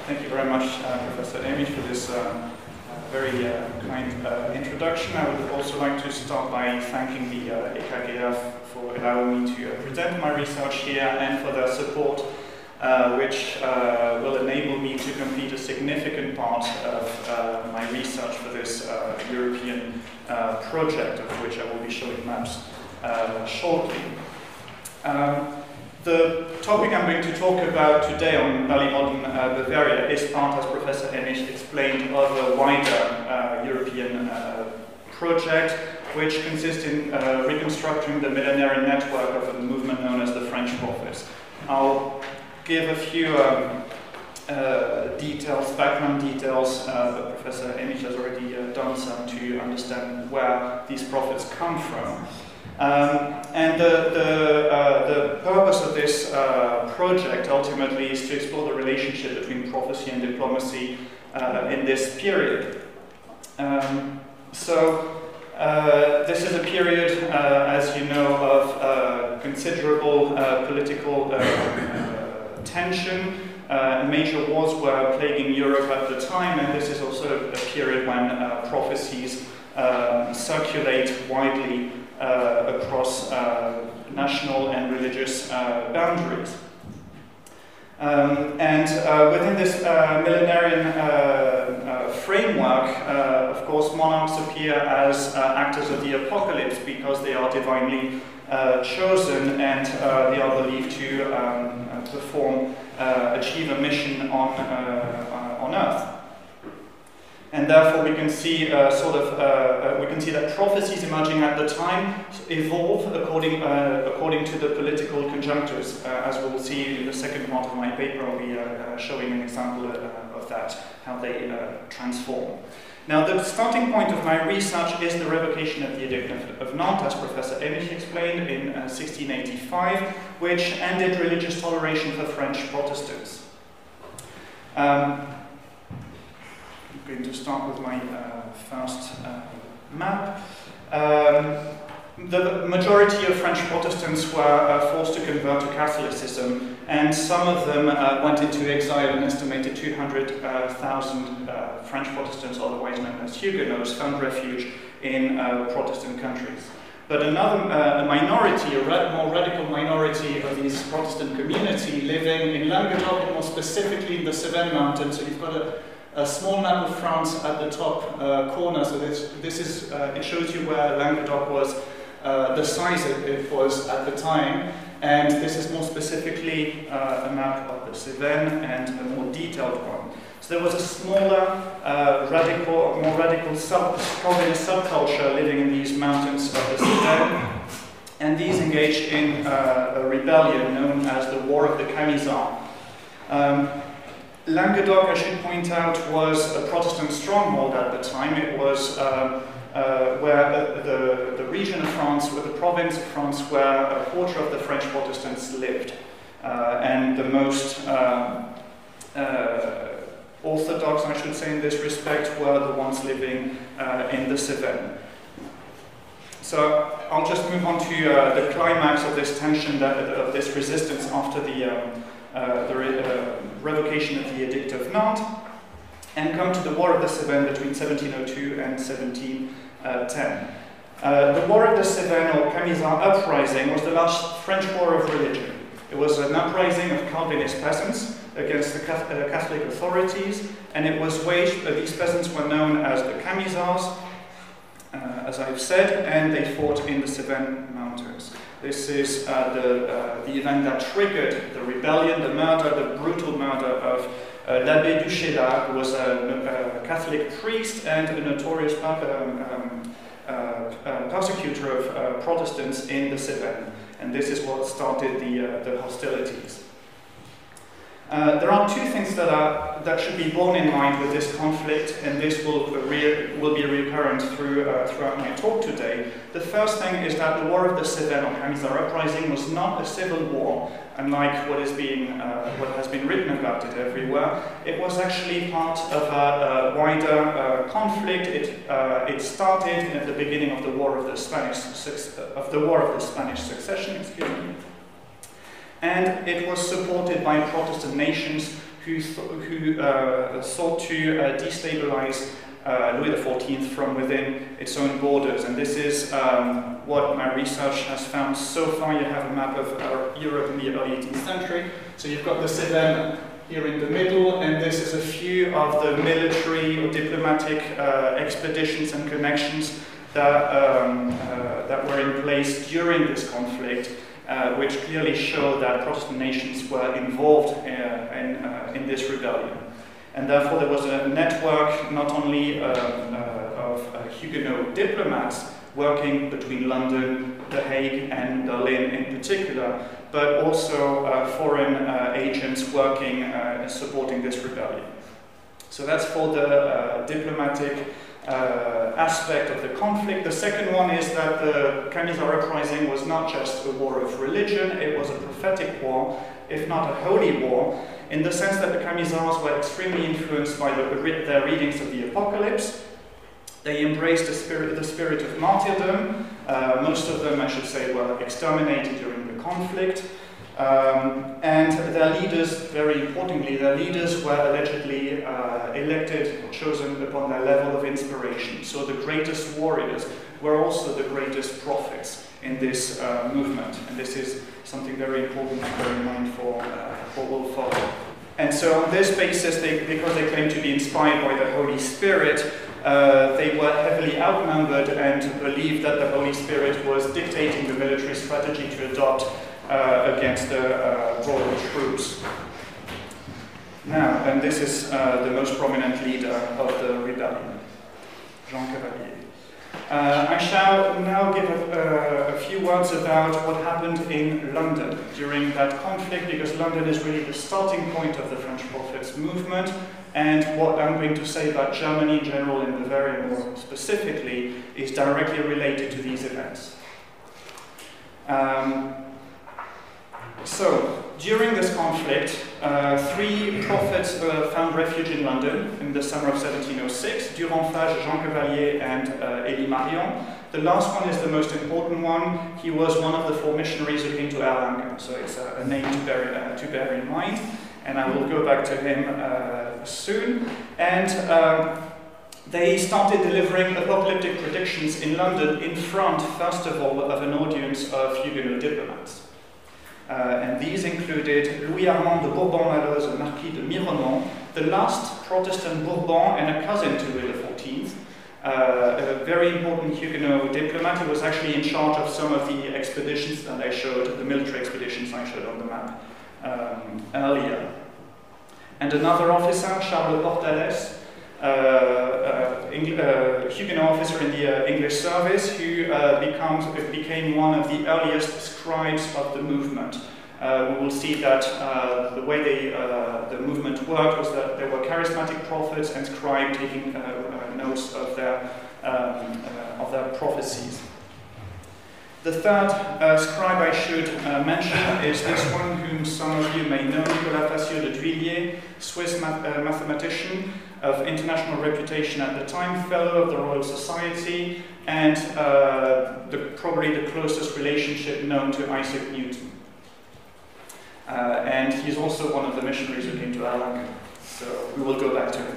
Thank you very much, Professor Emich, for this very kind introduction. I would also like to start by thanking the EKGF for allowing me to present my research here and for their support, which will enable me to complete a significant part of my research for this European project, of which I will be showing maps shortly. The topic I'm going to talk about today on early modern Bavaria is part, as Professor Emich explained, of a wider European project, which consists in reconstructing the millenarian network of a movement known as the French Prophets. I'll give a few background details, but Professor Emich has already done some to understand where these prophets come from. And the purpose of this project ultimately is to explore the relationship between prophecy and diplomacy in this period. This is a period, as you know, of considerable political tension. Major wars were plaguing Europe at the time, and this is also a period when prophecies circulate widely across national and religious boundaries. Within this millenarian framework, of course, monarchs appear as actors of the apocalypse because they are divinely chosen and they are believed to achieve a mission on Earth. And therefore, we can see that prophecies emerging at the time evolve according to the political conjunctures. As we'll see in the second part of my paper, I'll be showing an example of that, how they transform. Now, the starting point of my research is the revocation of the Edict of Nantes, as Professor Emich explained, in 1685, which ended religious toleration for French Protestants. I'm going to start with my first map. The majority of French Protestants were forced to convert to Catholicism, and some of them went into exile. An estimated 200,000 French Protestants, otherwise known as Huguenots, found refuge in Protestant countries. But another minority, a more radical minority of these Protestant community living in Languedoc, and more specifically in the Cevennes Mountains. So you've got a small map of France at the top corner. So it shows you where Languedoc was, the size it was at the time, and this is more specifically a map of the Cevennes and a more detailed one. So there was a smaller, more radical Calvinist subculture living in these mountains of the Cevennes, and these engaged in a rebellion known as the War of the Camisards. Languedoc, I should point out, was a Protestant stronghold at the time. It was where the region of France, where the province of France, where a quarter of the French Protestants lived. And the most orthodox, I should say, in this respect, were the ones living in the Cevennes. So I'll just move on to the climax of this tension, of this resistance after the revocation of the Edict of Nantes, and come to the War of the Cevennes between 1702 and 1710. The War of the Cevennes, or Camisard uprising, was the last French war of religion. It was an uprising of Calvinist peasants against the Catholic authorities, and it was waged, these peasants were known as the Camisards, as I've said, and they fought in the Cevennes mountains. This is the event that triggered the rebellion, the murder, the brutal murder of l'Abbé du Chédar, who was a Catholic priest and a notorious persecutor of Protestants in the Cevennes. And this is what started the hostilities. There are two things that should be borne in mind with this conflict, and this will be recurrent throughout my talk today. The first thing is that the War of the Cevennes, or Camisard uprising, was not a civil war, unlike what has been written about it everywhere. It was actually part of a wider conflict. It started at the beginning of the War of the Spanish Succession, excuse me. And it was supported by Protestant nations who sought to destabilize Louis XIV from within its own borders. And this is what my research has found so far. You have a map of Europe in the early 18th century. So you've got the Cevennes here in the middle, and this is a few of the military or diplomatic expeditions and connections that were in place during this conflict, which clearly show that Protestant nations were involved in this rebellion. And therefore there was a network not only of Huguenot diplomats working between London, The Hague and Berlin in particular, but also foreign agents working supporting this rebellion. So that's for the diplomatic aspect of the conflict. The second one is that the Camisard uprising was not just a war of religion, it was a prophetic war, if not a holy war, in the sense that the Camisards were extremely influenced by their readings of the Apocalypse. They embraced the spirit of martyrdom. Most of them, I should say, were exterminated during the conflict. And their leaders, very importantly, their leaders were allegedly elected or chosen upon their level of inspiration. So the greatest warriors were also the greatest prophets in this movement. And this is something very important to bear in mind for Wolford. And so on this basis, because they claimed to be inspired by the Holy Spirit, they were heavily outnumbered and believed that the Holy Spirit was dictating the military strategy to adopt against the royal troops. Now, and this is the most prominent leader of the rebellion, Jean Cavalier. I shall now give a few words about what happened in London during that conflict, because London is really the starting point of the French Prophets movement, and what I'm going to say about Germany in general and Bavaria more specifically is directly related to these events. So, during this conflict, 3 prophets found refuge in London in the summer of 1706, Durand Fage, Jean Cavalier, and Élie Marion. The last one is the most important one. He was one of the 4 missionaries who came to Erlangen, so it's a name to bear in mind, and I will go back to him soon. And they started delivering apocalyptic predictions in London in front, first of all, of an audience of Huguenot diplomats. And these included Louis Armand de Bourbon-Malloz, Marquis de Mironneau, the last Protestant Bourbon and a cousin to Louis XIV, a very important Huguenot diplomat who was actually in charge of some of the expeditions that I showed, the military expeditions I showed on the map earlier. And another officer, Charles Portales, Huguenot officer in the English service, who became one of the earliest scribes of the movement. We will see that the way the movement worked was that there were charismatic prophets and scribes taking notes of their prophecies. The third scribe I should mention is this one whom some of you may know, Nicolas Facieux de Dhuillier, Swiss mathematician of international reputation at the time, fellow of the Royal Society, and probably the closest relationship known to Isaac Newton. And he's also one of the missionaries who came to Erlangen, so we will go back to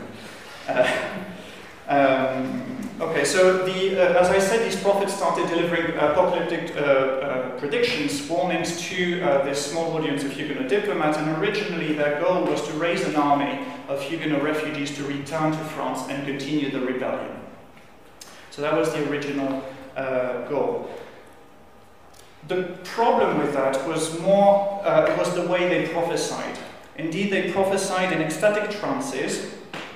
him. Okay, so as I said, these prophets started delivering apocalyptic predictions, warnings to this small audience of Huguenot diplomats, and originally their goal was to raise an army of Huguenot refugees to return to France and continue the rebellion. So that was the original goal. The problem with that was more, it was the way they prophesied. Indeed, they prophesied in ecstatic trances,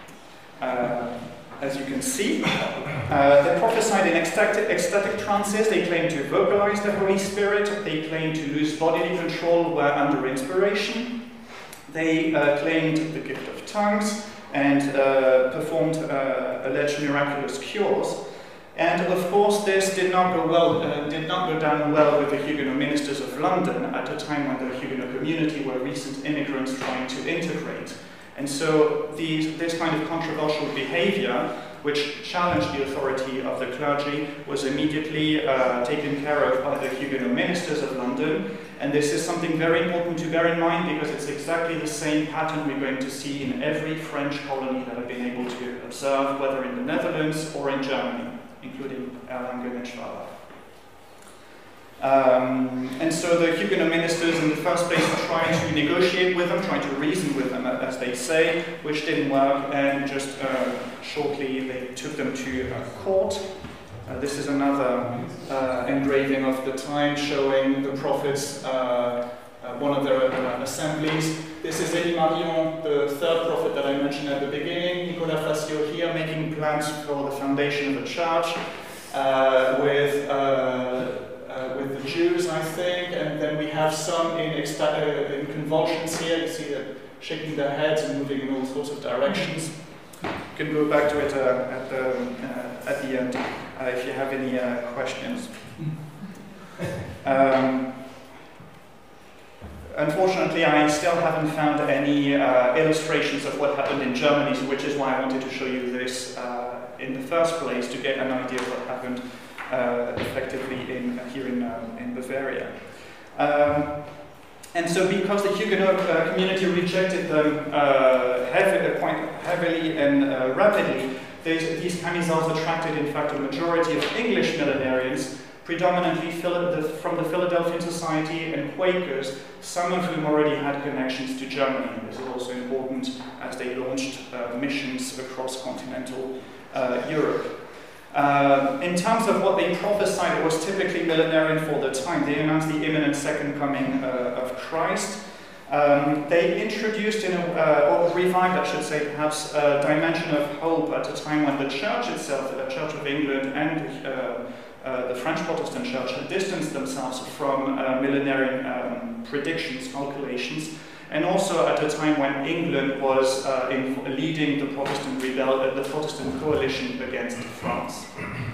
as you can see. They prophesied in ecstatic trances. They claimed to vocalize the Holy Spirit. They claimed to lose bodily control where under inspiration. They claimed the gift of tongues and performed alleged miraculous cures. And of course, this did not go down well with the Huguenot ministers of London at a time when the Huguenot community were recent immigrants trying to integrate. And so this kind of controversial behavior, which challenged the authority of the clergy, was immediately taken care of by the Huguenot ministers of London, And this is something very important to bear in mind because it's exactly the same pattern we're going to see in every French colony that I've been able to observe, whether in the Netherlands or in Germany, including Erlangen and Schwabach. And so the Huguenot ministers in the first place tried to negotiate with them, tried to reason with them, as they say, which didn't work, and just shortly they took them to court. This is another engraving of the time showing the prophets, one of their assemblies. This is Élie Marion, the third prophet that I mentioned at the beginning. Nicolas Facio here making plans for the foundation of the church with the Jews, I think, and then we have some in convulsions here. You see them shaking their heads and moving in all sorts of directions. You can go back to it at the end if you have any questions. Unfortunately, I still haven't found any illustrations of what happened in Germany, so which is why I wanted to show you this in the first place, to get an idea of what happened effectively here in Bavaria. And so because the Huguenot community rejected them quite heavily and rapidly, these Camisards attracted, in fact, a majority of English millenarians, predominantly from the Philadelphian Society and Quakers, some of whom already had connections to Germany. This is also important as they launched missions across continental Europe. In terms of what they prophesied, it was typically millenarian for the time. They announced the imminent second coming of Christ. They introduced, or revived, I should say, perhaps, a dimension of hope at a time when the Church itself, the Church of England and the French Protestant Church, had distanced themselves from millenarian predictions, calculations, and also at a time when England was leading the Protestant coalition against France.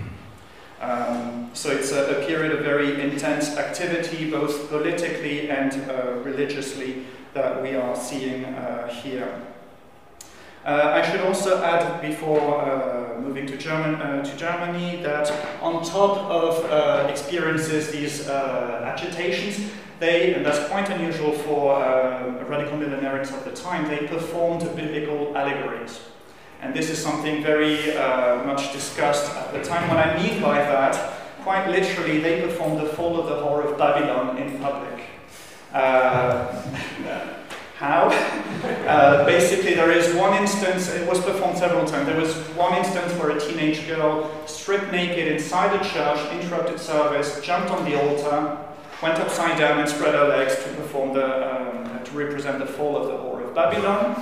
So it's a period of very intense activity, both politically and religiously, that we are seeing here. I should also add, before moving to Germany, that on top of experiences these agitations, and that's quite unusual for radical millenarians of the time, they performed biblical allegories. And this is something very much discussed at the time. What I mean by that, quite literally, they performed the fall of the whore of Babylon in public. How? Basically, there is one instance, it was performed several times, there was one instance where a teenage girl stripped naked inside a church, interrupted service, jumped on the altar, went upside down and spread her legs to perform to represent the fall of the whore of Babylon.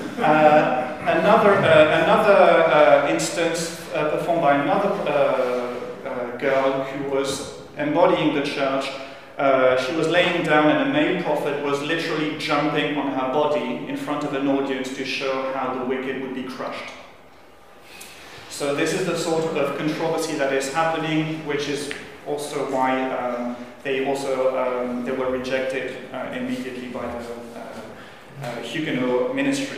Another instance performed by another girl who was embodying the church. She was laying down and a male prophet was literally jumping on her body in front of an audience to show how the wicked would be crushed. So this is the sort of controversy that is happening, which is also why they were rejected immediately by the Huguenot ministry.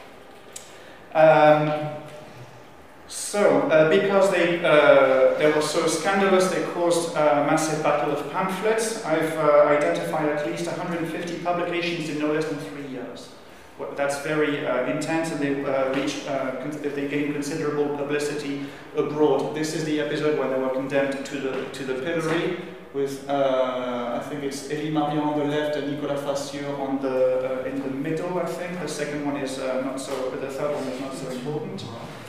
Because they were so scandalous, they caused a massive battle of pamphlets. I've identified at least 150 publications in no less than 3 years. That's very intense, and they gained considerable publicity abroad. This is the episode when they were condemned to the pillory, with I think it's Élie Marion on the left and Nicolas Facio in the middle. I think the second one is not so. The third one is not so important.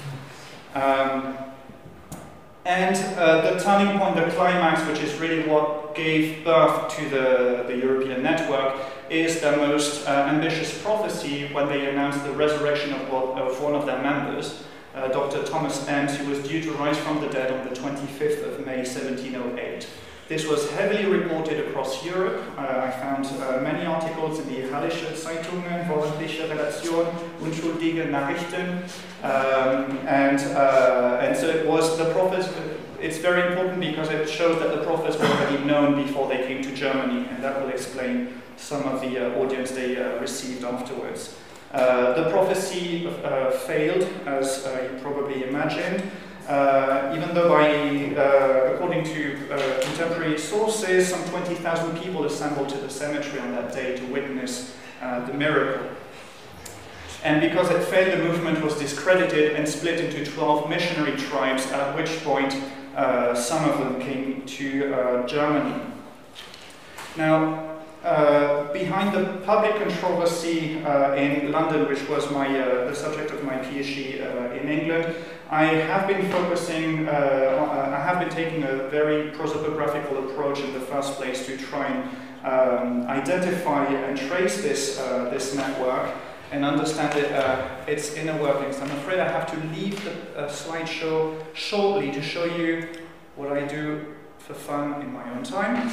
And the turning point, the climax, which is really what gave birth to the European network, is their most ambitious prophecy when they announced the resurrection of one of their members, Dr. Thomas Ems, who was due to rise from the dead on the 25th of May 1708. This was heavily reported across Europe. I found many articles in the Hallische Zeitungen, Wöchentliche Redaktion, Unschuldige Nachrichten, and so it was the prophets. It's very important because it shows that the prophets were already known before they came to Germany, and that will explain some of the audience they received afterwards. The prophecy failed, as you probably imagined. even though according to contemporary sources, some 20,000 people assembled to the cemetery on that day to witness the miracle. And because it failed, the movement was discredited and split into 12 missionary tribes, at which point some of them came to Germany. Now, behind the public controversy in London, which was the subject of my PhD in England, I have been focusing, I have been taking a very prosopographical approach in the first place to try and identify and trace this network and understand its inner workings. I'm afraid I have to leave the slideshow shortly to show you what I do for fun in my own time.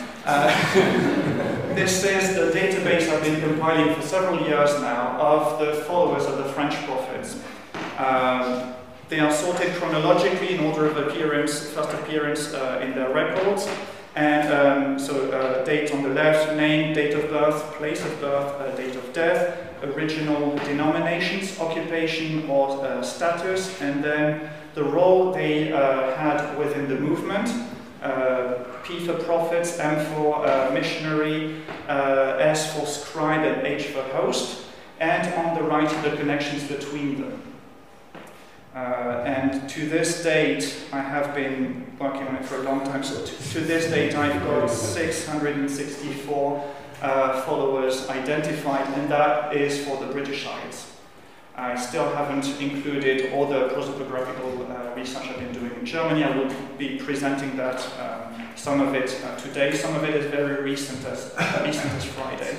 This is the database I've been compiling for several years now of the followers of the French prophets. They are sorted chronologically in order of appearance, first appearance in their records. And date on the left, name, date of birth, place of birth, date of death, original denominations, occupation or status, and then the role they had within the movement. P for prophets, M for missionary, S for scribe, and H for host. And on the right, the connections between them. And to this date, I have been working on it for a long time, so to this date I've got 664 followers identified, and that is for the British Isles. I still haven't included all the prosopographical research I've been doing in Germany. I will be presenting that, some of it today, some of it is very recent as Friday.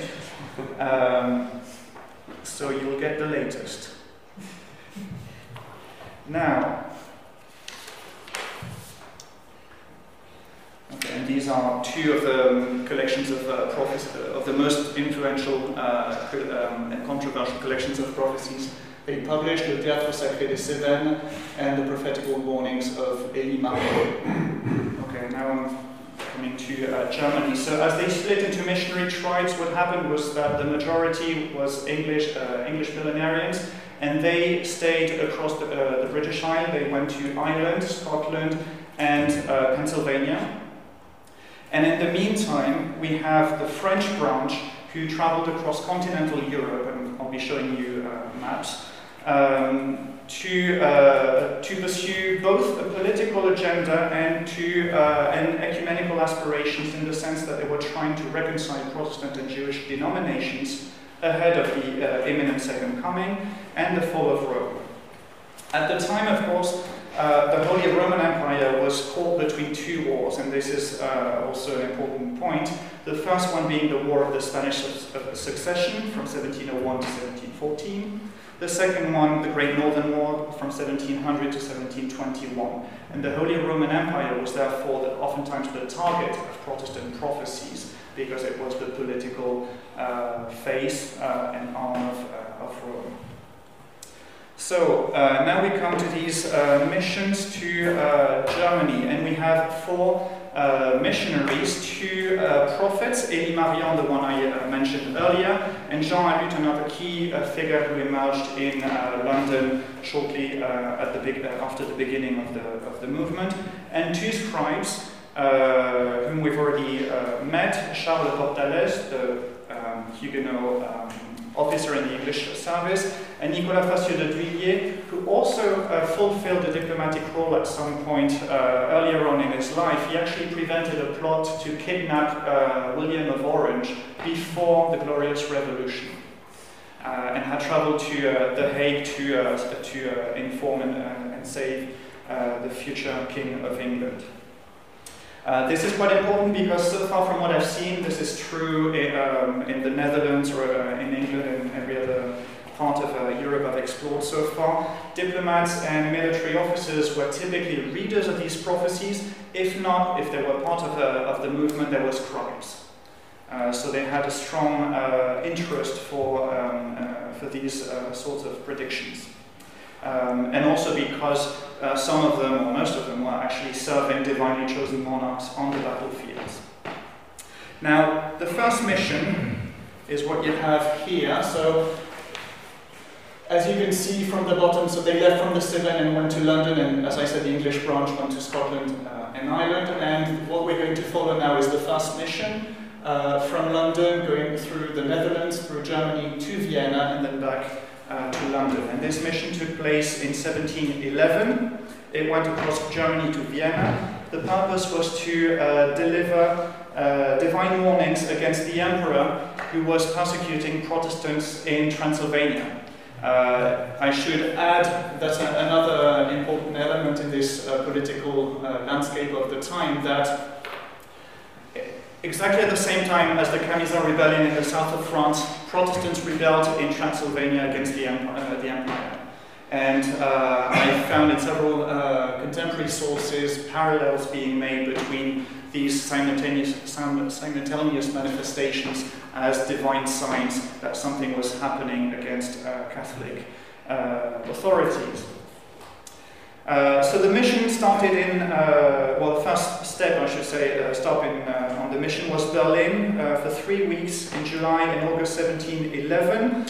So you'll get the latest. Now, okay, and these are two of the collections of the most influential and controversial collections of prophecies they published: Le Théâtre Sacré des Cévennes and the Prophetical Warnings of Élie Marion. Okay, now I'm coming to Germany. So as they split into missionary tribes, what happened was that the majority was English millenarians, and they stayed across the British Isles. They went to Ireland, Scotland, and Pennsylvania. And in the meantime, we have the French branch who traveled across continental Europe, and I'll be showing you maps, to pursue both a political agenda and ecumenical aspirations, in the sense that they were trying to reconcile Protestant and Jewish denominations ahead of the imminent Second Coming and the fall of Rome. At the time, of course, the Holy Roman Empire was caught between two wars, and this is also an important point. The first one being the War of the Spanish Succession from 1701 to 1714. The second one, the Great Northern War from 1700 to 1721. And the Holy Roman Empire was therefore oftentimes the target of Protestant prophecies, because it was the political face and arm of Rome. So now we come to these missions to Germany, and we have four missionaries, two prophets, Élie Marion, the one I mentioned earlier, and Jean Alut, another key figure who emerged in London shortly after the beginning of the movement, and two scribes whom we've already met: Charles de Portales, the Huguenot officer in the English service, and Nicolas Facieux de Dhuillier, who also fulfilled a diplomatic role at some point earlier on in his life. He actually prevented a plot to kidnap William of Orange before the Glorious Revolution, and had traveled to The Hague to inform and save the future King of England. This is quite important because so far from what I've seen, this is true in the Netherlands or in England and every other part of Europe I've explored so far. Diplomats and military officers were typically readers of these prophecies. If not, if they were part of the movement, they were scribes. So they had a strong interest for these sorts of predictions. And also because some of them, or most of them, were actually serving divinely chosen monarchs on the battlefields. Now, the first mission is what you have here. So, as you can see from the bottom, so they left from the Cevennes and went to London, and as I said, the English branch went to Scotland and Ireland. And what we're going to follow now is the first mission from London, going through the Netherlands, through Germany to Vienna, and then back to London. And this mission took place in 1711. It went across Germany to Vienna. The purpose was to deliver divine warnings against the emperor who was persecuting Protestants in Transylvania. I should add, that's another important element in this political landscape of the time, that exactly at the same time as the Camisard rebellion in the south of France, Protestants rebelled in Transylvania against the empire. And I found in several contemporary sources parallels being made between these simultaneous manifestations as divine signs that something was happening against Catholic authorities. So the mission started in, well, the first step, I should say, on the mission was Berlin for 3 weeks in July and August 1711.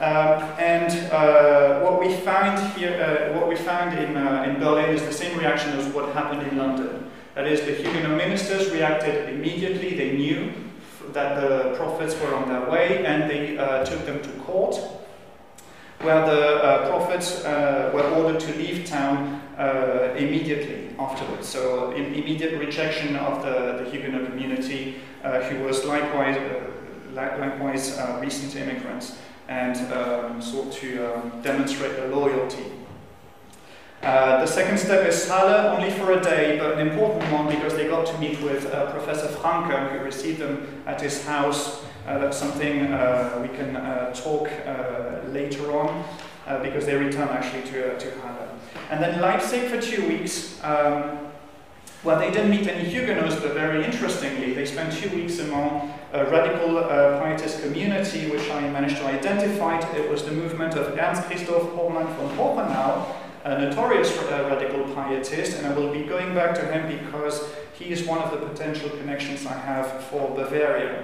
What we found here, what we found in Berlin is the same reaction as what happened in London. That is, the Huguenot ministers reacted immediately. They knew that the prophets were on their way, and they took them to court, where the prophets were ordered to leave town immediately afterwards. So immediate rejection of the Huguenot community, who was likewise recent immigrants, and sought to demonstrate their loyalty. The second step is Halle, only for a day, but an important one because they got to meet with Professor Franke, who received them at his house. That's something we can talk later on, because they return actually to Halle. And then Leipzig for 2 weeks. Well, they didn't meet any Huguenots, but very interestingly, they spent 2 weeks among a radical pietist community, which I managed to identify. It was the movement of Ernst Christoph Hochmann von Hochenau, a notorious radical pietist, and I will be going back to him because he is one of the potential connections I have for Bavaria.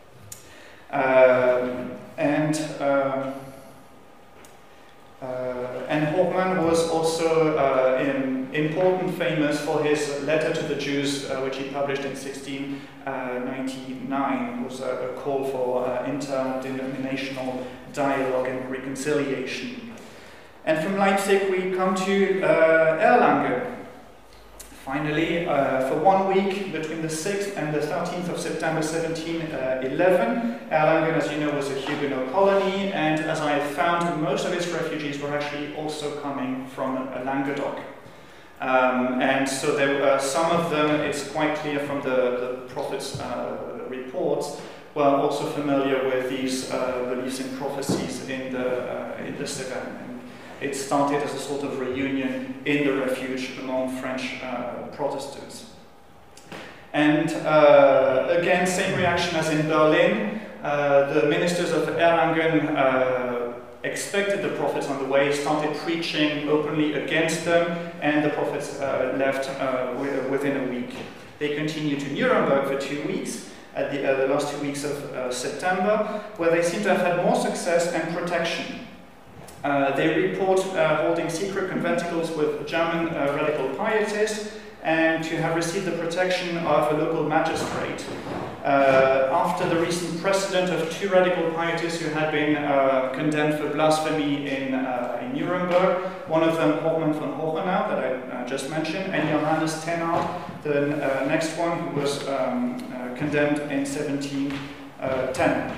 And Hochmann was also important, famous for his letter to the Jews, which he published in 1699. It was a call for interdenominational dialogue and reconciliation. And from Leipzig we come to Erlangen. Finally, for 1 week, between the 6th and the 13th of September 1711, Erlangen, as you know, was a Huguenot colony, and as I found, most of its refugees were actually also coming from Languedoc. And so there were some of them, it's quite clear from the prophet's reports, were also familiar with these beliefs and prophecies in the Cevennes. It started as a sort of reunion in the refuge among French Protestants. And again, same reaction as in Berlin. The ministers of Erlangen expected the prophets on the way, started preaching openly against them, and the prophets left within a week. They continued to Nuremberg for 2 weeks, at the last 2 weeks of September, where they seem to have had more success and protection. They report holding secret conventicles with German radical pietists and to have received the protection of a local magistrate. After the recent precedent of 2 radical pietists who had been condemned for blasphemy in Nuremberg, one of them Hochmann von Hochenau, that I just mentioned, and Johannes Thenard, the next one, who was condemned in 1710.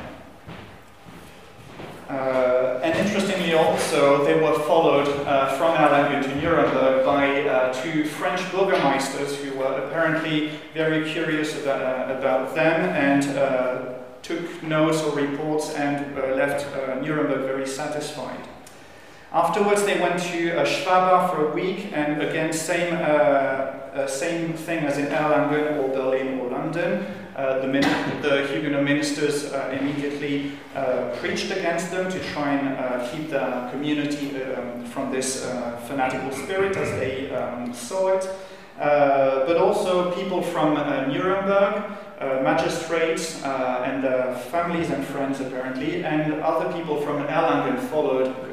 And interestingly also, they were followed from Erlangen to Nuremberg by 2 French burgomaesters who were apparently very curious about them and took notes or reports and left Nuremberg very satisfied. Afterwards they went to Schwabach for a week, and again same thing as in Erlangen or Berlin or London. The Huguenot ministers immediately preached against them to try and keep the community from this fanatical spirit as they saw it. But also people from Nuremberg, magistrates and families and friends apparently, and other people from Erlangen followed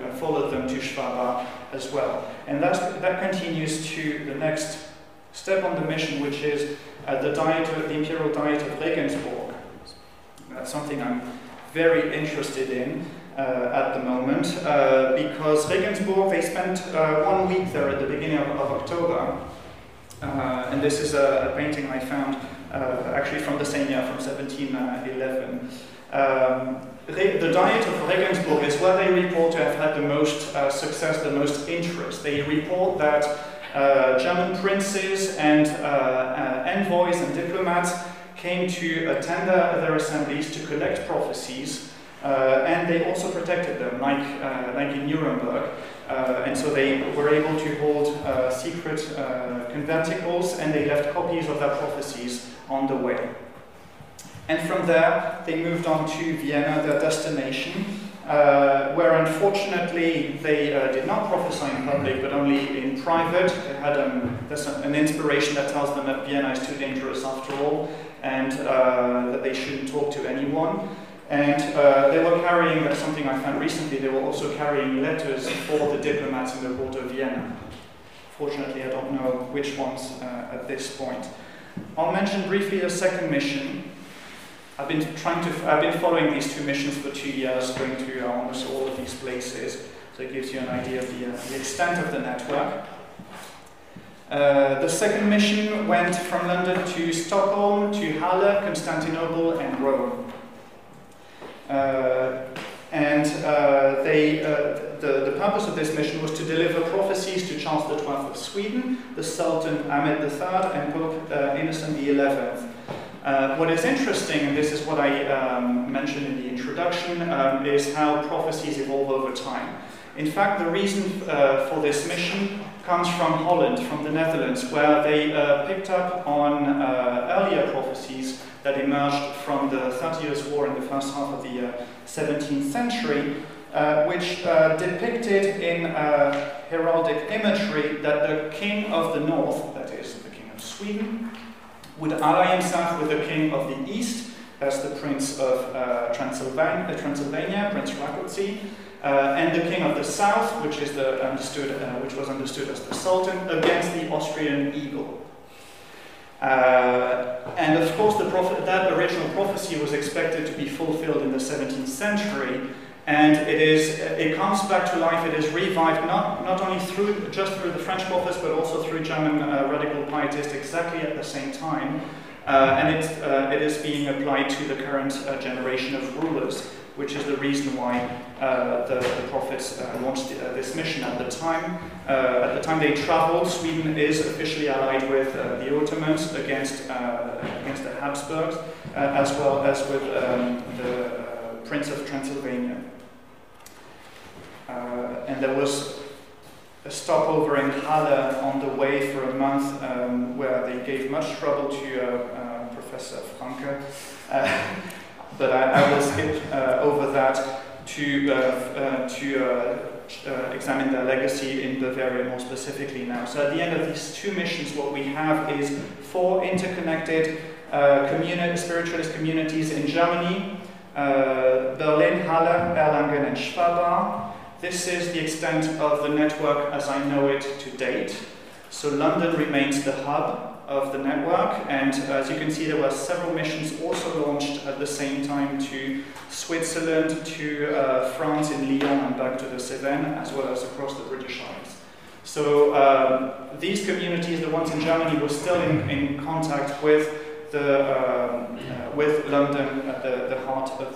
followed them to Schwabach as well. And that continues to the next step on the mission, which is the Imperial Diet of Regensburg. That's something I'm very interested in at the moment, because Regensburg, they spent 1 week there at the beginning of October, and this is a painting I found actually from the same year, from 1711. The Diet of Regensburg is where they report to have had the most success, the most interest. They report that German princes and envoys and diplomats came to attend their assemblies to collect prophecies, and they also protected them, like in Nuremberg. And so they were able to hold secret conventicles, and they left copies of their prophecies on the way. And from there, they moved on to Vienna, their destination, where unfortunately they did not prophesy in public, but only in private. They had there's an inspiration that tells them that Vienna is too dangerous after all, and that they shouldn't talk to anyone. And they were carrying, that's something I found recently, they were also carrying letters for the diplomats in the court of Vienna. Fortunately, I don't know which ones at this point. I'll mention briefly the second mission. I've been following these two missions for 2 years, going to almost all of these places, so it gives you an idea of the extent of the network. The second mission went from London to Stockholm, to Halle, Constantinople, and Rome. The purpose of this mission was to deliver prophecies to Charles XII of Sweden, the Sultan Ahmed III, and Pope Innocent XI. What is interesting, and this is what I mentioned in the introduction, is how prophecies evolve over time. In fact, the reason for this mission comes from Holland, from the Netherlands, where they picked up on earlier prophecies that emerged from the 30 Years' War in the first half of the 17th century, which depicted in heraldic imagery that the king of the north, that is, the king of Sweden, would ally himself with the king of the east, as the Prince of Transylvania, Prince Rákóczi, and the king of the south, which was understood as the Sultan, against the Austrian eagle. And of course, that original prophecy was expected to be fulfilled in the 17th century, and it comes back to life. It is revived not only just through the French prophets, but also through German radical pietists exactly at the same time, and it is being applied to the current generation of rulers, which is the reason why the prophets launched this mission at the time. At the time they traveled, Sweden is officially allied with the Ottomans against the Habsburgs, as well as with the Prince of Transylvania. And there was a stopover in Halle on the way for a month, where they gave much trouble to Professor Franke. But I will skip over that to examine their legacy in Bavaria more specifically now. So at the end of these two missions, what we have is 4 interconnected spiritualist communities in Germany, Berlin, Halle, Erlangen, and Schwabach. This is the extent of the network as I know it to date. So London remains the hub of the network, and as you can see, there were several missions also launched at the same time to Switzerland, to France in Lyon and back to the Cevennes, as well as across the British Isles. So these communities, the ones in Germany, were still in contact with London at the heart of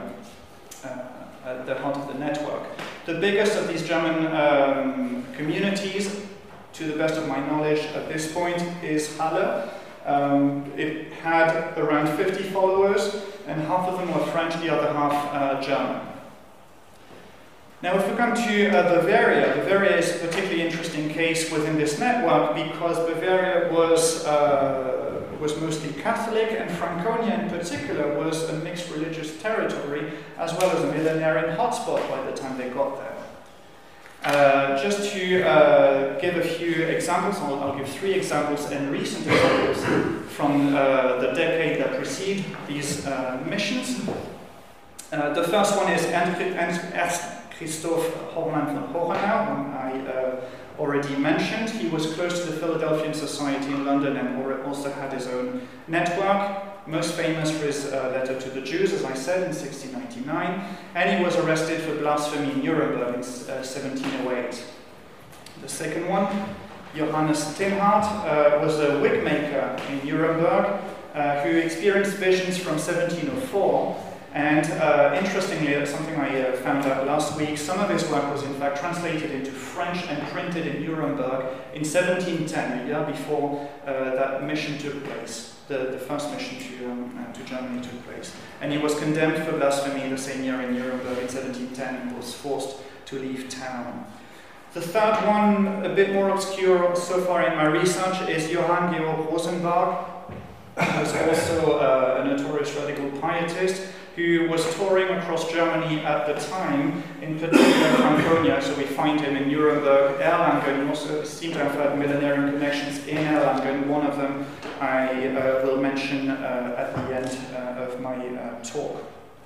the network. The biggest of these German communities, to the best of my knowledge at this point, is Halle. It had around 50 followers, and half of them were French, the other half German. Now, if we come to Bavaria, Bavaria is a particularly interesting case within this network because Bavaria was mostly Catholic, and Franconia in particular was a mixed religious territory, as well as a millenarian hotspot by the time they got there. Just to give a few examples, I'll give 3 examples and recent examples from the decade that precede these missions. The first one is Christoph Hormann von Hohenau, whom I already mentioned. He was close to the Philadelphian Society in London and also had his own network. Most famous for his letter to the Jews, as I said, in 1699, and he was arrested for blasphemy in Nuremberg in 1708. The second one, Johannes Tinhart, was a wig maker in Nuremberg who experienced visions from 1704. And interestingly, that's something I found out last week, some of his work was in fact translated into French and printed in Nuremberg in 1710, a year before that mission took place, the first mission to Germany took place. And he was condemned for blasphemy the same year in Nuremberg in 1710 and was forced to leave town. The third one, a bit more obscure so far in my research, is Johann Georg Rosenberg, who was also a notorious radical pietist, who was touring across Germany at the time, in particular Franconia, so we find him in Nuremberg, Erlangen. He also seemed to have had millenarian connections in Erlangen. One of them I will mention at the end of my talk.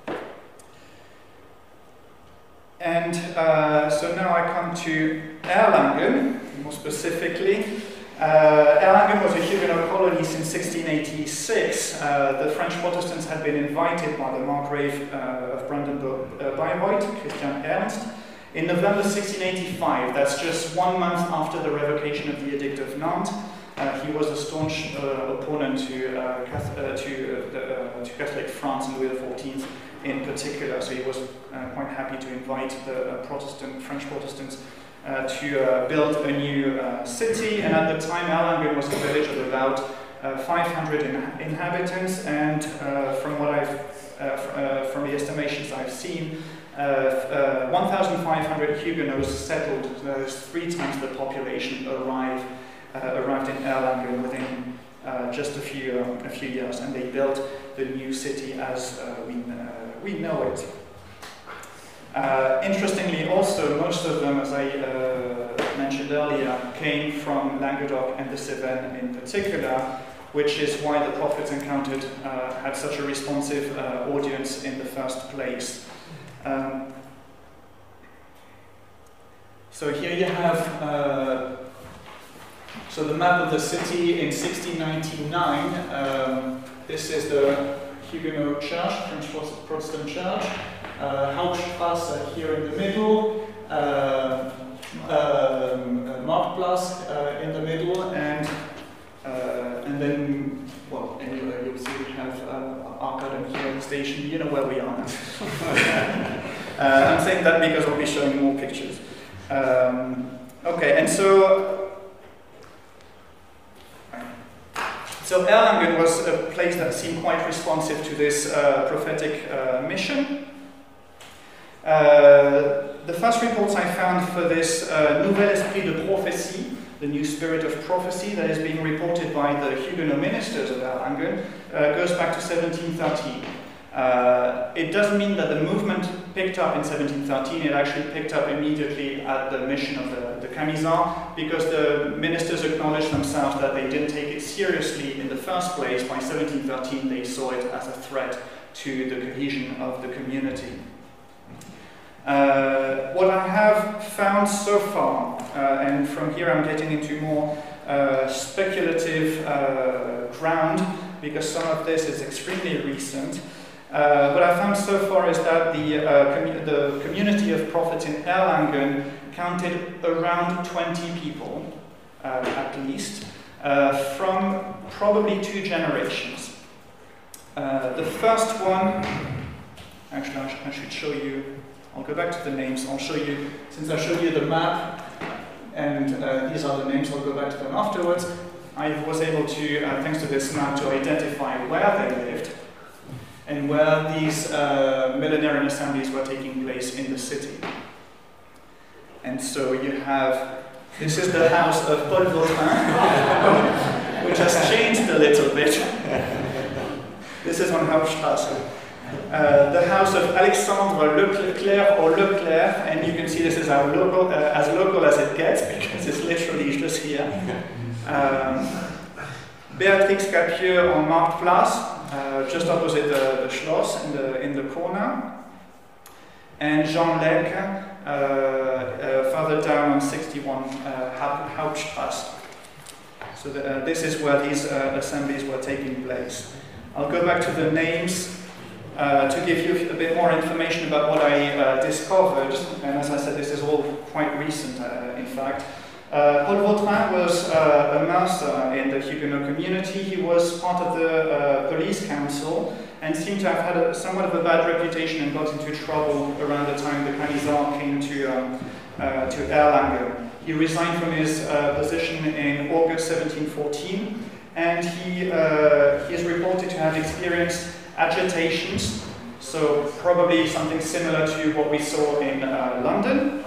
And so now I come to Erlangen, more specifically. Erlangen was a Huguenot colony since 1686. The French Protestants had been invited by the Margrave of Brandenburg-Bayreuth, Christian Ernst, in November 1685. That's just 1 month after the revocation of the Edict of Nantes. He was a staunch opponent to Catholic France and Louis XIV in particular, so he was quite happy to invite the French Protestants to build a new city, and at the time Erlangen was a village of about 500 inhabitants, and from the estimations I've seen, 1,500 Huguenots settled. That is 3 times the population arrived in Erlangen within just a few years, and they built the new city as we know it. Interestingly also, most of them, as I mentioned earlier, came from Languedoc and the Cevennes in particular, which is why the prophets encountered had such a responsive audience in the first place. So here you have so the map of the city in 1699. This is the Huguenot Church, French Protestant Church. Hauptstrasse here in the middle, Marktplatz in the middle, and then, well, anyway, you'll see we have Arcadum here at the station. You know where we are now. I'm saying that because I'll be showing more pictures. Okay, and so Erlangen was a place that seemed quite responsive to this prophetic mission. The first reports I found for this Nouvel Esprit de Prophétie, the new spirit of prophecy that is being reported by the Huguenot ministers of Erlangen, goes back to 1713. It doesn't mean that the movement picked up in 1713, it actually picked up immediately at the mission of the Camisards, because the ministers acknowledged themselves that they didn't take it seriously in the first place. By 1713 they saw it as a threat to the cohesion of the community. What I have found so far, and from here I'm getting into more speculative ground, because some of this is extremely recent, what I found so far is that the community of prophets in Erlangen counted around 20 people, at least, from probably 2 generations. The first one, actually I should show you. I'll go back to the names. I'll show you, since I showed you the map, and these are the names, I'll go back to them afterwards. I was able to, thanks to this map, to identify where they lived and where these millenarian assemblies were taking place in the city. And so you have, this is the house of Paul Vautrin, which has changed a little bit. This is on Hauptstrasse. The house of Alexandre Leclerc or Leclerc, and you can see this is as local as it gets, because it's literally just here. Béatrix Capieux on Marktplatz, just opposite the Schloss in the corner. And Jean Lec further down on 61 Hauptstrasse. So this is where these assemblies were taking place. I'll go back to the names to give you a bit more information about what I discovered. And as I said, this is all quite recent, in fact. Paul Vautrin was a master in the Huguenot community. He was part of the police council and seemed to have had somewhat of a bad reputation and got into trouble around the time the Camisards came to Erlangen. He resigned from his position in August 1714, and he is reported to have experienced agitations, so probably something similar to what we saw in London,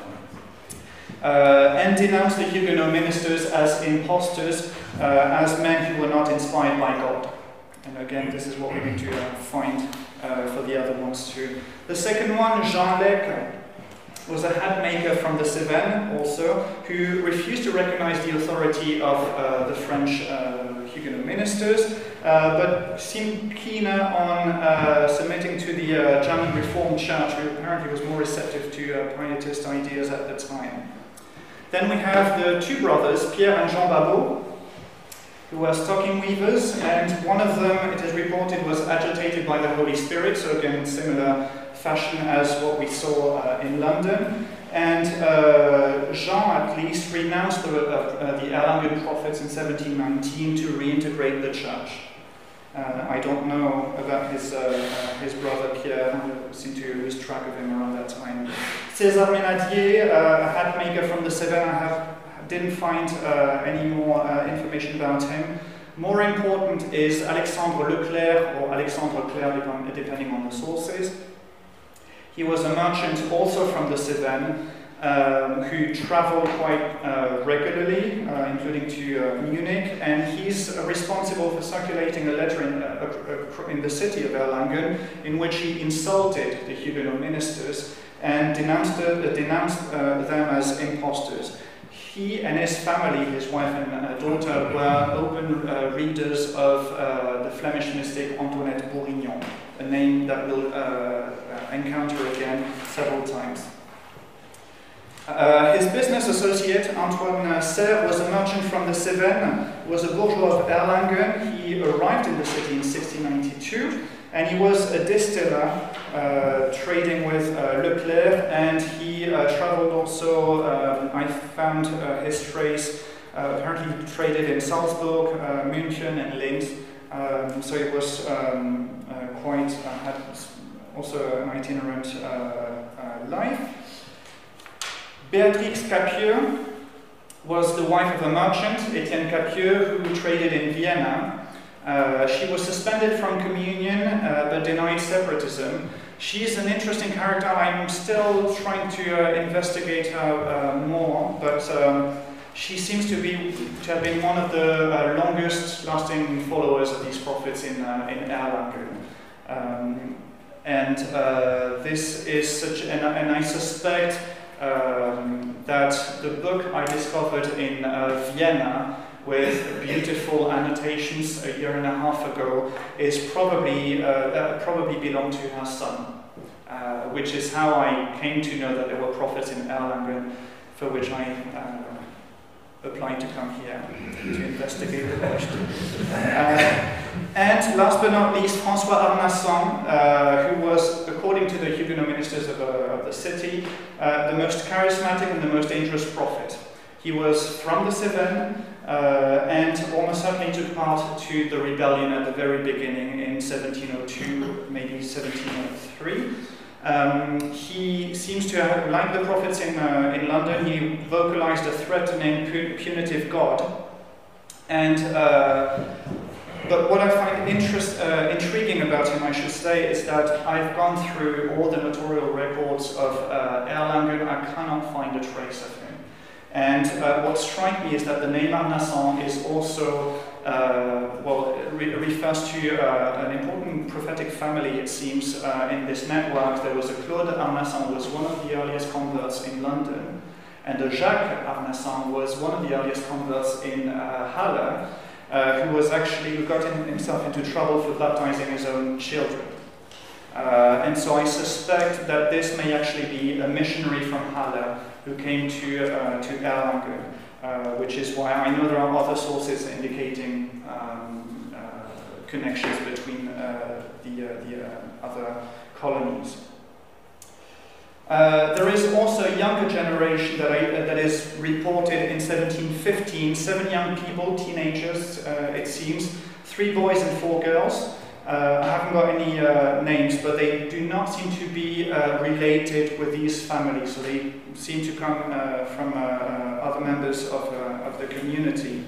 and denounced the Huguenot ministers as impostors, as men who were not inspired by God. And again, this is what we need to find for the other ones too. The second one, Jean Lec, was a hat maker from the Cevennes also, who refused to recognize the authority of the French Huguenot ministers, but seemed keener on submitting to the German Reformed Church, who apparently was more receptive to Pietist ideas at the time. Then we have the two brothers, Pierre and Jean Babot, who were stocking weavers, and one of them, it is reported, was agitated by the Holy Spirit, so again in similar fashion as what we saw in London. And Jean, at least, renounced the Erlangen prophets in 1719 to reintegrate the church. I don't know about his brother Pierre. I seem to lose track of him around that time. César Menadier, a hat maker from the Cevennes, I didn't find any more information about him. More important is Alexandre Leclerc, or Alexandre Claire, depending on the sources. He was a merchant also from the Cevennes, who traveled quite regularly, including to Munich, and he's responsible for circulating a letter in the city of Erlangen in which he insulted the Huguenot ministers and denounced them as impostors. He and his family, his wife and daughter, were open readers of the Flemish mystic Antoinette Bourignon, a name that we'll encounter again several times. His business associate, Antoine Serre, was a merchant from the Cevennes, was a bourgeois of Erlangen. He arrived in the city in 1692, and he was a distiller trading with Leclerc, and he traveled also, I found his trace, apparently he traded in Salzburg, München and Linz, so it was quite, had also an itinerant life. Béatrix Capieux was the wife of a merchant, Etienne Capieux, who traded in Vienna. She was suspended from communion, but denied separatism. She's an interesting character. I'm still trying to investigate her more, but she seems to have been one of the longest-lasting followers of these prophets in Erlangen. This is such, and I suspect that the book I discovered in Vienna with beautiful annotations a year and a half ago is probably belonged to her son, which is how I came to know that there were prophets in Erlangen, for which I applied to come here to investigate the question. And last but not least, François Arnasson, who was, according to the Huguenot ministers of the city, the most charismatic and the most dangerous prophet. He was from the Cevennes and almost certainly took part to the rebellion at the very beginning in 1702, maybe 1703. He seems to have, like the prophets in London, he vocalized a threatening, punitive God. And but what I find intriguing about him, I should say, is that I've gone through all the notarial records of Erlangen. I cannot find a trace of him. And what strikes me is that the name Arnasson is also, refers to an important prophetic family, it seems, in this network. There was a Claude Arnasson, who was one of the earliest converts in London, and a Jacques Arnasson was one of the earliest converts in Halle, who got himself into trouble for baptizing his own children. And so I suspect that this may actually be a missionary from Halle who came to Erlangen, which is why I know there are other sources indicating connections between the other colonies. There is also a younger generation that is reported in 1715, 7 young people, teenagers, it seems, 3 boys and 4 girls. I haven't got any names, but they do not seem to be related with these families, so they seem to come from other members of the community.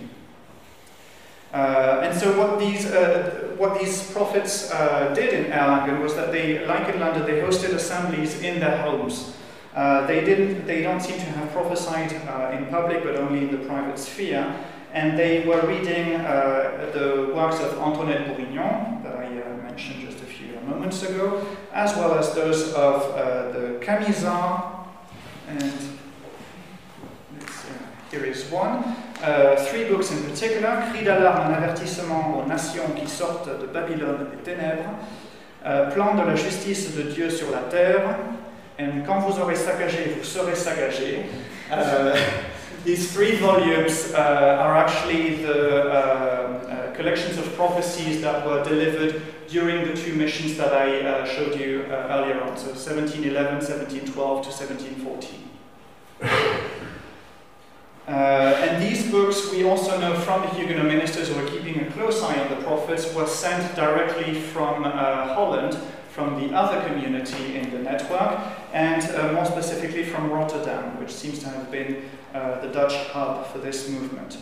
And so what these prophets did in Erlangen was that they, like in London, they hosted assemblies in their homes. They don't seem to have prophesied in public, but only in the private sphere. And they were reading the works of Antoinette Bourignon, that I mentioned just a few moments ago, as well as those of the Camisards, and here is one. 3 books in particular, Cri d'alarme, un avertissement aux nations qui sortent de Babylone des ténèbres, Plan de la justice de Dieu sur la terre, and Quand vous aurez saccagé, vous serez saccagé. These 3 volumes are actually the collections of prophecies that were delivered during the 2 missions that I showed you earlier on, so 1711, 1712 to 1714. And these books, we also know from the Huguenot ministers who were keeping a close eye on the prophets, were sent directly from Holland, from the other community in the network, and more specifically from Rotterdam, which seems to have been the Dutch hub for this movement.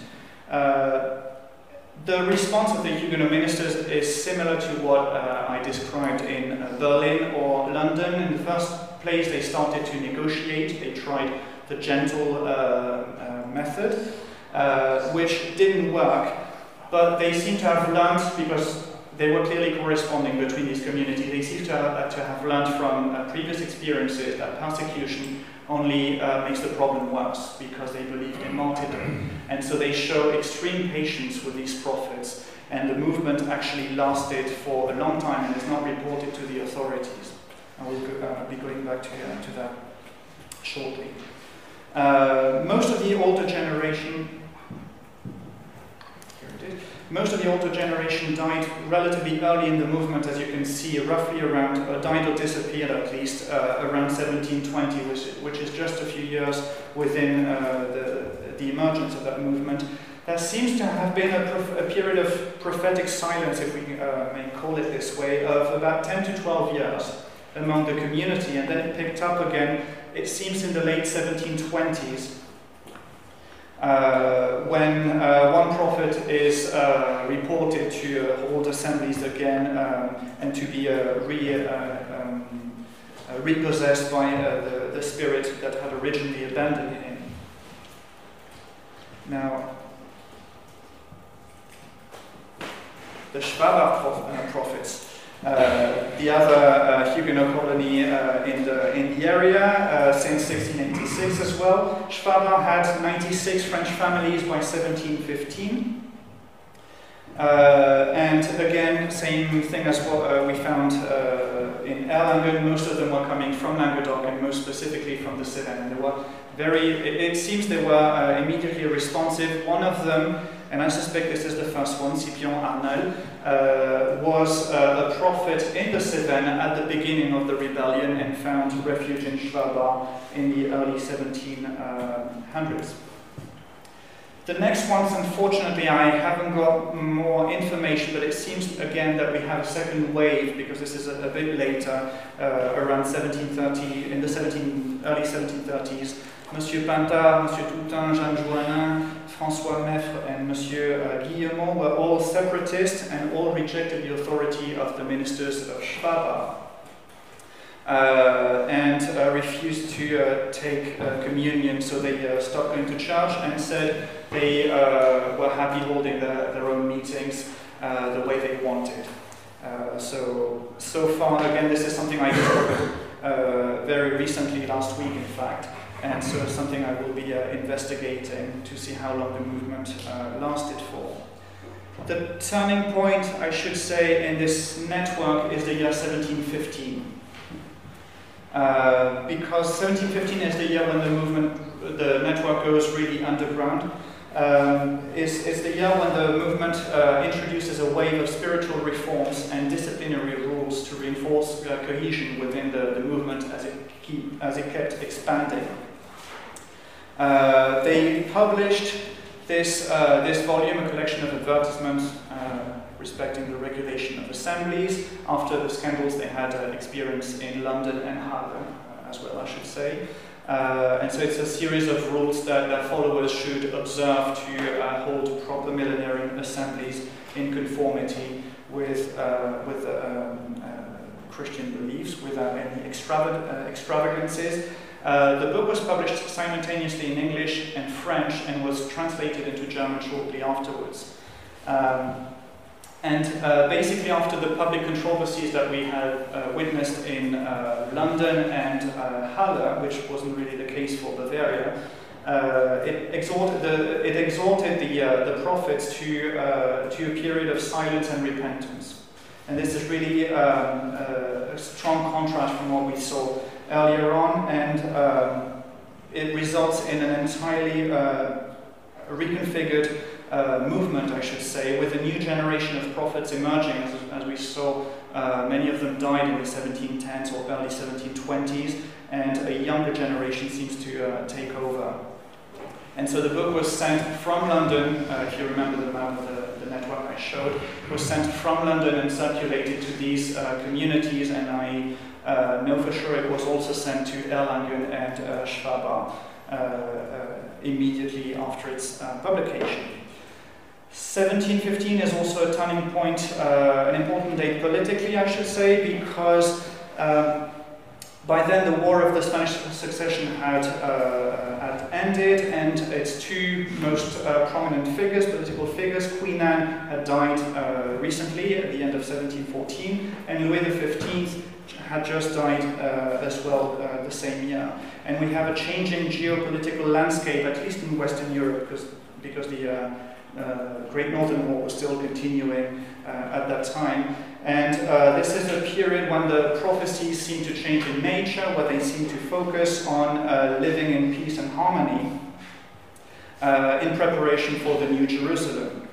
The response of the Huguenot ministers is similar to what I described in Berlin or London. In the first place, they started to negotiate. They tried the gentle method, which didn't work, but they seem to have learned, because they were clearly corresponding between these communities, they seem to have learned from previous experiences that persecution only makes the problem worse, because they believed in martyrdom. And so they show extreme patience with these prophets, and the movement actually lasted for a long time and is not reported to the authorities. I will be going back to that shortly. Most of the older generation died relatively early in the movement, as you can see, roughly around, died or disappeared at least, around 1720, which is just a few years within the emergence of that movement. There seems to have been a period of prophetic silence, if we may call it this way, of about 10 to 12 years among the community, and then it picked up again, it seems, in the late 1720s, when one prophet is reported to hold assemblies again and to be repossessed by the spirit that had originally abandoned him. Now, the Schwaber prophets, the other Huguenot colony in the area since 1686 as well. Schwaber had 96 French families by 1715. And again, same thing as what we found in Erlangen. Most of them were coming from Languedoc, and most specifically from the Cevennes. And they were it seems they were immediately responsive. One of them, and I suspect this is the first one, Scipion Arnal, was a prophet in the Cevennes at the beginning of the rebellion and found refuge in Schwaber in the early 1700s. The next ones, unfortunately, I haven't got more information, but it seems again that we have a second wave, because this is a bit later, around 1730, in the early 1730s. Monsieur Pintard, Monsieur Toutain, Jeanne Joannin, François Meffre, and Monsieur Guillemot were all separatists and all rejected the authority of the ministers of Schwaber and refused to take communion, so they stopped going to church and said they were happy holding their own meetings the way they wanted. So far, again, this is something I discovered very recently, last week in fact. And so it's something I will be investigating to see how long the movement lasted for. The turning point, I should say, in this network is the year 1715. Because 1715 is the year when the network goes really underground. It's the year when the movement introduces a wave of spiritual reforms and disciplinary rules to reinforce cohesion within the movement as it kept expanding. They published this volume, a collection of advertisements respecting the regulation of assemblies after the scandals they had experienced in London and Halle as well, I should say. And so it's a series of rules that their followers should observe to hold proper millenarian assemblies in conformity with Christian beliefs without any extravagances. The book was published simultaneously in English and French and was translated into German shortly afterwards. Basically after the public controversies that we had witnessed in London and Halle, which wasn't really the case for Bavaria, it exhorted the prophets to a period of silence and repentance. And this is really a strong contrast from what we saw earlier on, and it results in an entirely reconfigured movement, I should say, with a new generation of prophets emerging. As we saw, many of them died in the 1710s or early 1720s, and a younger generation seems to take over. And so the book was sent from London, if you remember the map of the network I showed, was sent from London and circulated to these communities, and I know for sure it was also sent to Erlangen and Schwabach immediately after its publication. 1715 is also a turning point, an important date politically, I should say, because by then the War of the Spanish Succession had ended, and its two most prominent figures, political figures, Queen Anne had died recently at the end of 1714, and Louis XV had just died as well the same year. And we have a changing geopolitical landscape, at least in Western Europe, because the Great Northern War was still continuing at that time. And this is a period when the prophecies seem to change in nature, where they seem to focus on living in peace and harmony in preparation for the New Jerusalem.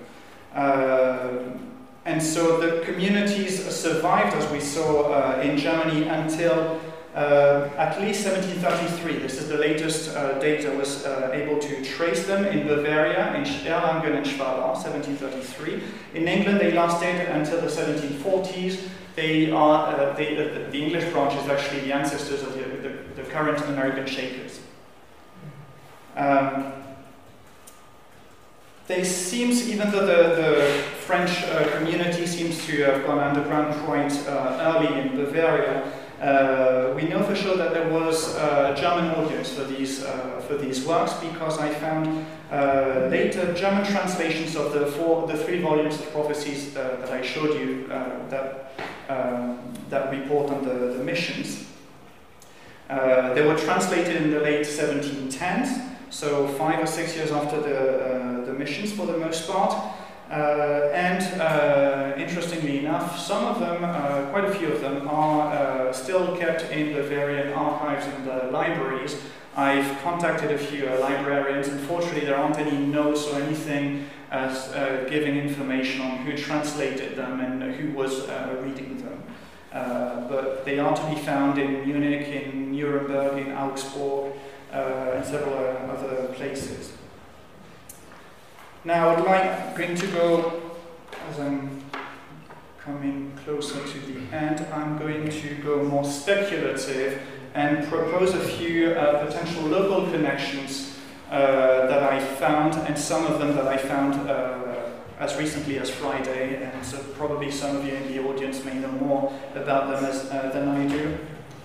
And so the communities survived, as we saw in Germany, until at least 1733. This is the latest date I was able to trace them. In Bavaria, in Erlangen and Schwabach, 1733. In England, they lasted until the 1740s. They are the English branch is actually the ancestors of the current American Shakers. They seems, even though the French community seems to have gone underground quite early in Bavaria, we know for sure that there was a German audience for these works, because I found later German translations of the three volumes of prophecies that I showed you that report on the missions. They were translated in the late 1710s, so 5 or 6 years after the missions for the most part. Interestingly enough, some of them, quite a few of them, are still kept in Bavarian archives and libraries. I've contacted a few librarians. Unfortunately, there aren't any notes or anything as giving information on who translated them and who was reading them. But they are to be found in Munich, in Nuremberg, in Augsburg, and several other places. Now, I'm going to go, as I'm coming closer to the end, I'm going to go more speculative and propose a few potential local connections that I found, and some of them that I found as recently as Friday, and so probably some of you in the audience may know more about them than I do.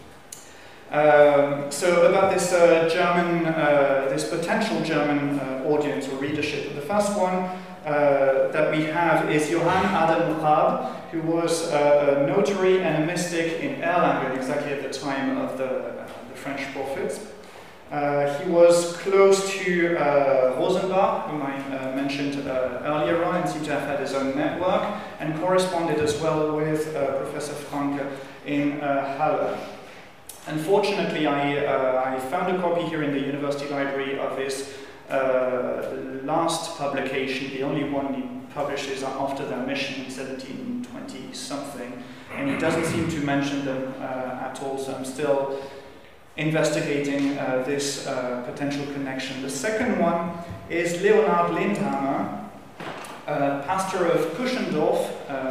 So about this this potential German audience or readership. The first one that we have is Johann Adam Raab, who was a notary and a mystic in Erlangen, exactly at the time of the French prophets. He was close to Rosenbach, whom I mentioned earlier on, and seemed to have had his own network, and corresponded as well with Professor Franke in Halle. Unfortunately, I found a copy here in the university library of his last publication, the only one he publishes after their mission in 1720-something, and he doesn't seem to mention them at all, so I'm still investigating this potential connection. The second one is Leonhard Lindhammer, pastor of Kuschendorf,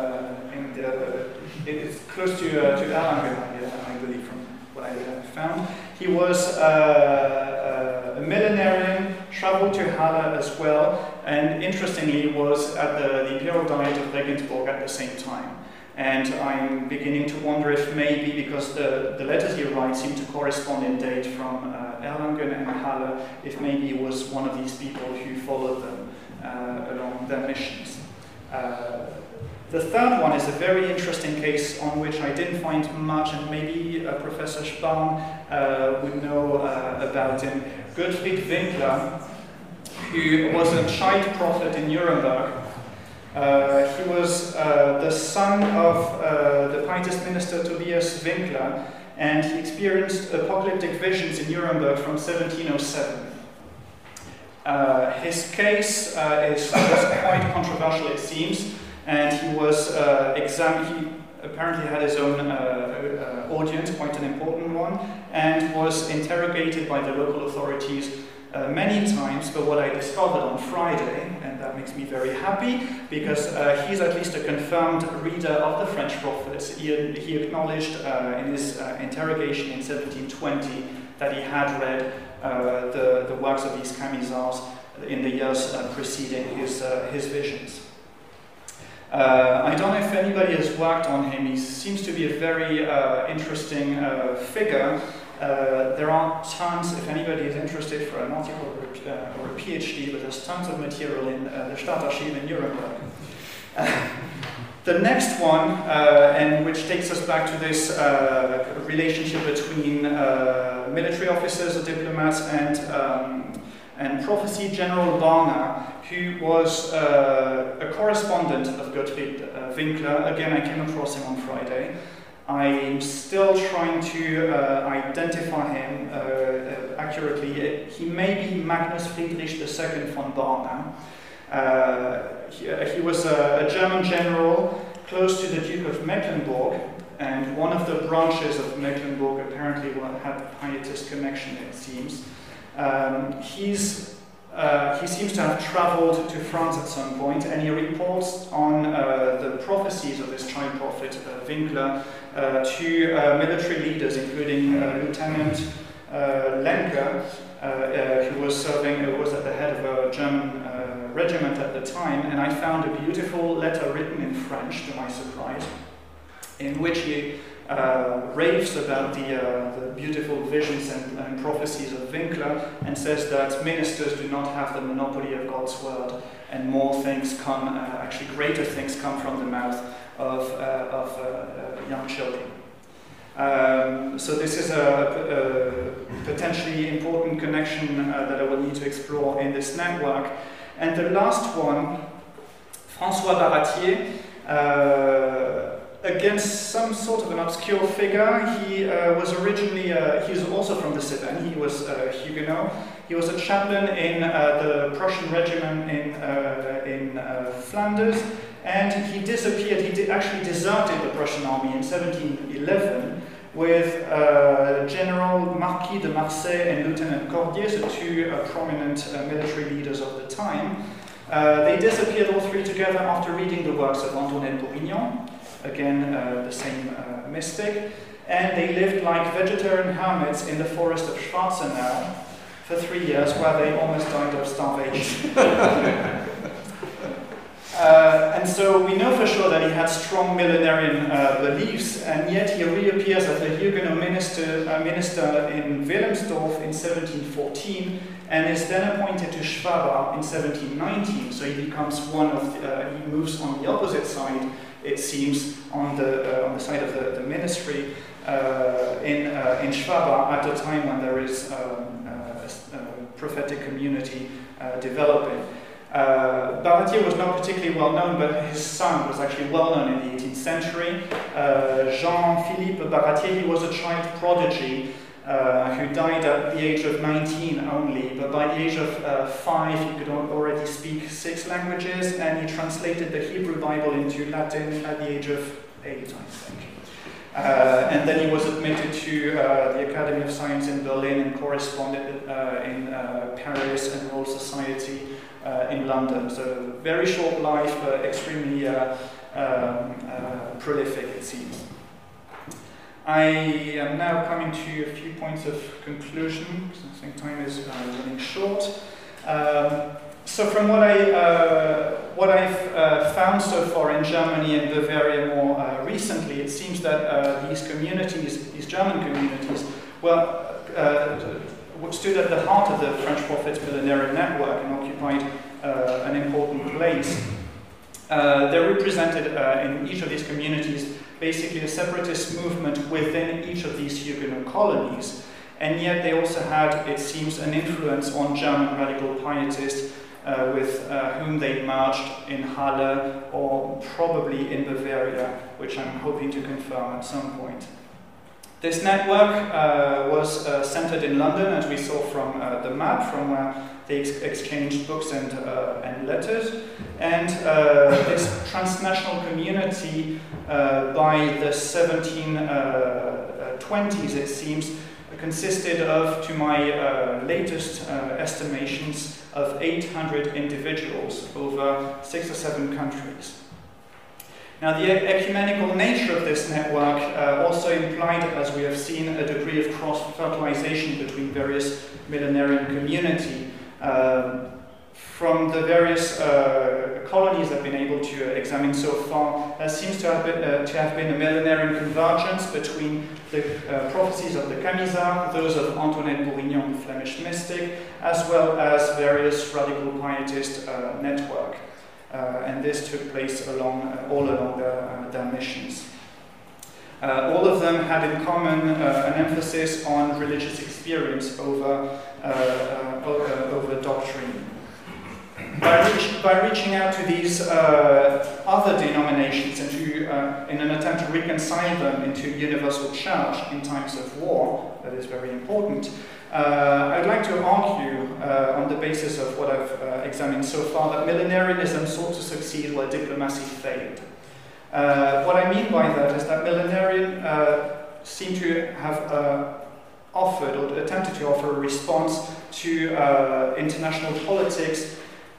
it's close to Erlangen, I believe, from what I found. He was a millenarian, traveled to Halle as well, and interestingly was at the Imperial Diet of Regensburg at the same time. And I'm beginning to wonder if maybe, because the letters he writes seem to correspond in date from Erlangen and Halle, if maybe he was one of these people who followed them along their missions. The third one is a very interesting case on which I didn't find much, and maybe Professor Spahn would know about him. Gottfried Winkler, who was a child prophet in Nuremberg. He was the son of the Pietist minister Tobias Winkler, and he experienced apocalyptic visions in Nuremberg from 1707. His case was quite controversial, it seems, and he was he apparently had his own audience, quite an important one, and was interrogated by the local authorities many times. But what I discovered on Friday, and that makes me very happy, because he's at least a confirmed reader of the French prophets. He acknowledged in his interrogation in 1720 that he had read the works of these Camisards in the years preceding his visions. I don't know if anybody has worked on him. He seems to be a very interesting figure. There are tons, if anybody is interested for an article or a PhD, but there's tons of material in the Stadtarchiv in Nuremberg. The next one, and which takes us back to this relationship between military officers, diplomats, and prophecy, General Barna, who was a correspondent of Gottfried Winkler. Again, I came across him on Friday. I'm still trying to identify him accurately. He may be Magnus Friedrich II von Barna. He was a German general close to the Duke of Mecklenburg, and one of the branches of Mecklenburg apparently had Pietist connection, it seems. He seems to have traveled to France at some point, and he reports on the prophecies of this child prophet Winkler to military leaders, including Lieutenant Lenker, who was at the head of a German regiment at the time. And I found a beautiful letter written in French, to my surprise, in which he raves about the beautiful visions and prophecies of Winkler, and says that ministers do not have the monopoly of God's word, and more things come, actually greater things come from the mouth of young children. So this is a potentially important connection that I will need to explore in this network. And the last one, François Baratier, against some sort of an obscure figure. He was originally, he's also from the Cevennes. He was Huguenot. He was a chaplain in the Prussian regiment in Flanders, and he disappeared. He actually deserted the Prussian army in 1711 with General Marquis de Marseille and Lieutenant Cordier, so two prominent military leaders of the time. They disappeared all three together after reading the works of Antoine Bourignon, again the same mystic, and they lived like vegetarian hermits in the forest of Schwarzenau for 3 years, where they almost died of starvation. And so we know for sure that he had strong millenarian beliefs, and yet he reappears as a Huguenot minister in Wilhelmsdorf in 1714, and is then appointed to Schwabach in 1719. So he becomes he moves on the opposite side, it seems, on the side of the ministry in Schwabach at a time when there is prophetic community developing. Baratier was not particularly well known, but his son was actually well known in the 18th century. Jean-Philippe Baratier, he was a child prodigy who died at the age of 19 only, but by the age of 5 he could already speak 6 languages, and he translated the Hebrew Bible into Latin at the age of 8, I think. And then he was admitted to the Academy of Science in Berlin and corresponded in Paris and Royal Society in London. So very short life, but extremely prolific, it seems. I am now coming to a few points of conclusion, because I think time is running short. So from what I've found so far in Germany and Bavaria more recently, it seems that these communities, these German communities, well, stood at the heart of the French Prophets Millenarian Network and occupied an important place. They represented in each of these communities basically a separatist movement within each of these Huguenot colonies, and yet they also had, it seems, an influence on German radical pietists with whom they merged in Halle or probably in Bavaria, which I'm hoping to confirm at some point. This network was centered in London, as we saw from the map, from where they exchanged books and letters. And this transnational community, by the 1720s, it seems, consisted of, to my latest estimations, of 800 individuals over 6 or 7 countries. Now, the ecumenical nature of this network also implied, as we have seen, a degree of cross-fertilization between various millenarian community. From the various colonies I've been able to examine so far, there seems to have been a millenarian convergence between the prophecies of the Camisards, those of Antoinette Bourignon, the Flemish mystic, as well as various radical pietist network. And this took place all along their missions. All of them had in common an emphasis on religious experience over doctrine. By reaching out to these other denominations and in an attempt to reconcile them into universal church in times of war, that is very important, I'd like to argue, on the basis of what I've examined so far, that millenarianism sought to succeed where diplomacy failed. What I mean by that is that millenarian seem to have offered or attempted to offer a response to international politics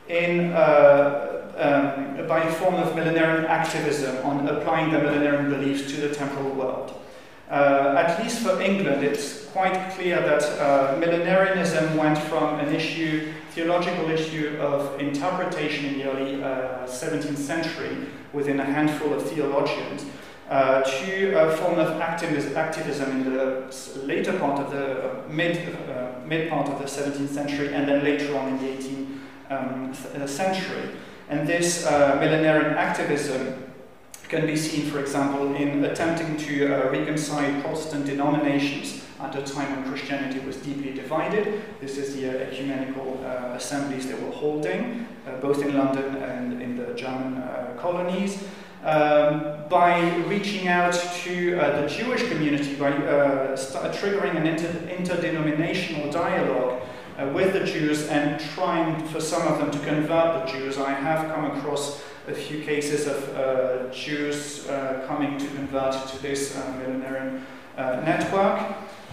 by a form of millenarian activism on applying the millenarian beliefs to the temporal world. At least for England, it's quite clear that millenarianism went from an theological issue of interpretation in the early 17th century within a handful of theologians, to a form of activism in the later part of the mid part of the 17th century, and then later on in the 18th century. And this millenarian activism can be seen, for example, in attempting to reconcile Protestant denominations at a time when Christianity was deeply divided. This is the ecumenical assemblies they were holding, both in London and in the German colonies. By reaching out to the Jewish community, by triggering an interdenominational dialogue with the Jews and trying for some of them to convert the Jews. I have come across a few cases of Jews coming to convert to this millenarian network.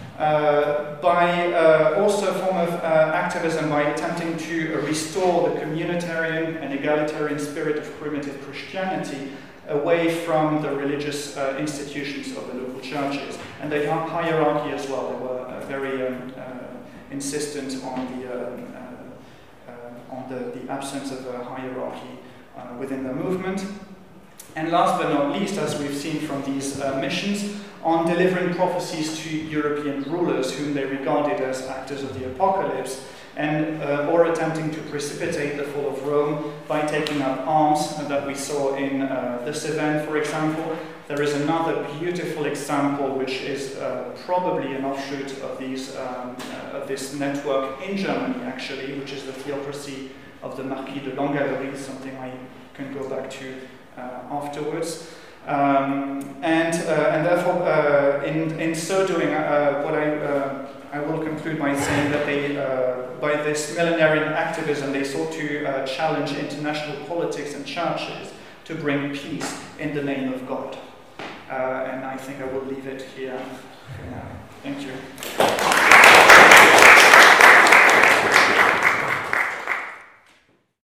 By also a form of activism by attempting to restore the communitarian and egalitarian spirit of primitive Christianity away from the religious institutions of the local churches. And the hierarchy as well. They were very insistent on the absence of a hierarchy within the movement. And last but not least, as we've seen from these missions, on delivering prophecies to European rulers whom they regarded as actors of the apocalypse, and or attempting to precipitate the fall of Rome by taking up arms that we saw in the Cevennes, for example. There is another beautiful example, which is probably an offshoot of this network in Germany, actually, which is the theocracy of the Marquis de Langallery, something I can go back to afterwards. And therefore, in so doing, what I will conclude by saying that they, by this millenarian activism, they sought to challenge international politics and churches to bring peace in the name of God. And I think I will leave it here for now. Thank you.